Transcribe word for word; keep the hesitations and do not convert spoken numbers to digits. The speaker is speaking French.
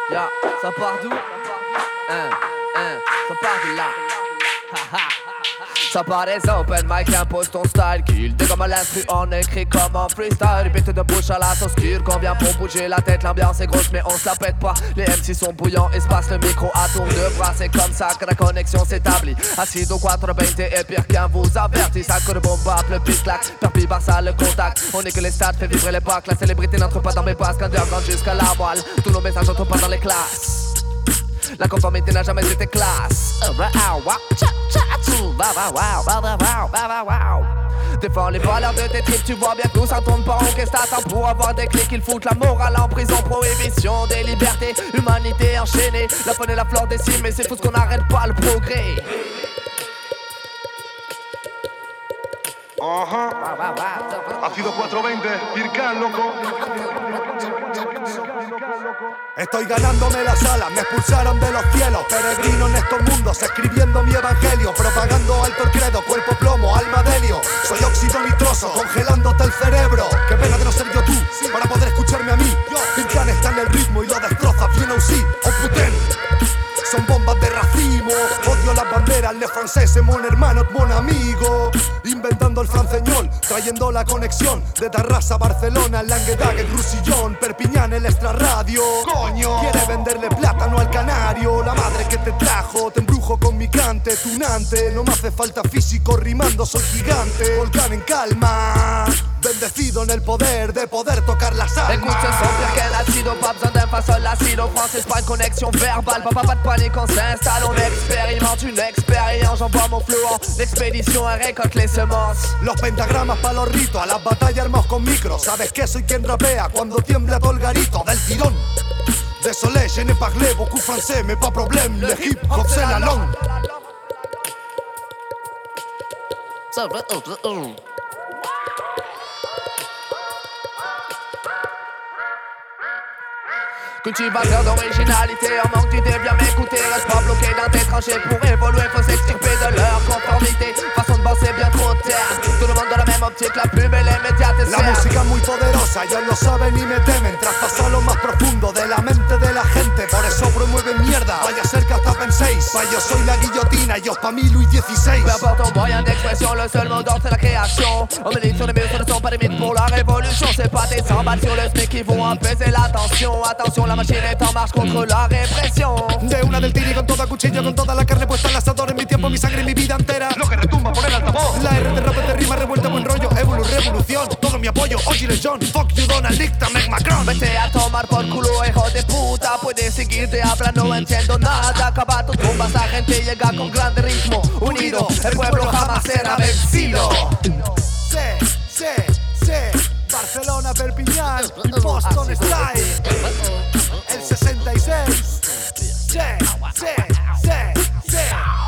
Ya, ça part d'où? Hein, hein, ça part de là. Ha ha. Ça part des open mic, impose ton style. Kill dès comme à l'instru, on écrit comme en freestyle. Bite de bouche à la sauce cure, qu'on vient pour bouger la tête. L'ambiance est grosse mais on se la pète pas. Les M C sont bouillants, espace le micro à tour de bras. C'est comme ça que la connexion s'établit. Assis au quatre vingt et pire qu'un vous avertit. Ça que de bombe, le pit clac, perpille par ça le contact. On est que les stades, fait vibrer les bacs. La célébrité n'entre pas dans mes basques, underground jusqu'à la voile. Tous nos messages n'entrent pas dans les classes. La conformité n'a jamais été classe. Défends les valeurs de tes tripes, tu vois bien que nous ça tourne pas en qu'est-ce t'attends pour avoir des clics. Ils foutent la morale en prison, prohibition des libertés, humanité enchaînée. La faune et la flore des cimes, mais c'est fou ce qu'on n'arrête pas le progrès. Ajá. Ácido cuatro veinte, Pircan, loco. Estoy ganándome la sala, me expulsaron de los cielos. Peregrino en estos mundos, escribiendo mi evangelio. Propagando alto el credo, cuerpo plomo, alma de helio. Soy óxido nitroso, congelándote el cerebro. Qué pena de no ser yo tú, para poder escucharme a mí. Pircan está en el ritmo y lo destroza, bien o sí, o puten. Son bombas de racimo, odio las banderas, les franceses, mon hermano, mon amigo. Inventando el franceñol, trayendo la conexión de Tarrasa a Barcelona, Languedoc, el Rusillón, Perpiñán, el extrarradio. Coño, quiere venderle plátano al canario. La madre que te trajo, te embrujo con mi cante, tunante. No me hace falta físico, rimando soy gigante. Volcán en calma, bendecido en el poder de poder tocar las almas. Écoute ce son pire qu'un acido, pas besoin d'un façon l'acido. France, Espagne, connexion verbale, papa, pas de panique, on s'installe, on expérimente une expérience. J'envoie mon flow en expédition, et récolte les semences. Los pentagramas pa' los ritos, a las batallas armados con micro. Sabes que soy quien rapea cuando tiembla todo el garito del tirón. Désolé, je ne parle beaucoup français, mais pas problème, le hip hop c'est la langue. Cultivateur d'originalité, en manque d'idées, viens m'écouter. Reste pas bloqué dans tes tranchées, pour évoluer faut s'extirper de leur conformité. Façon de penser bien trop terre, tout le monde dans la même optique, la plus belle immédiate es La música muy poderosa, ellos lo saben y me temen. Traspasa lo más profundo de la mente de la gente. Por eso promueven mierda, vaya a ser que hasta penséis. Pa' yo soy la guillotina, ellos pa' mí Louis dieciséis. Peu importe ton moyen d'expression, le seul mot d'ordre c'est la création. On milite sur les murs, ce ne sont pas des mythes pour la révolution. C'est pas des cent balles sur le smic qui vont apaiser la tension. Attention, la machine est en marche contre la répression. De una del tiri con toda cuchillo, con toda la carne puesta en el asador. En mi tiempo, mi sangre y mi vida entera. Lo que retumba por el altavoz. La R de rap de rima revuelta, buen rollo, evolu, revolución. Todo mi apoyo, oye John, fuck you Donald, dictame Macron. Vete a tomar por culo, hijo de puta. Puedes seguirte hablando, no entiendo nada. Acaba tus bombas, la gente llega con grande ritmo. Unido, el pueblo jamás será vencido. Sí, sí, sí. Barcelona, Perpiñán, Boston Style. El sesenta y seis. Sí, sí, sí, sí.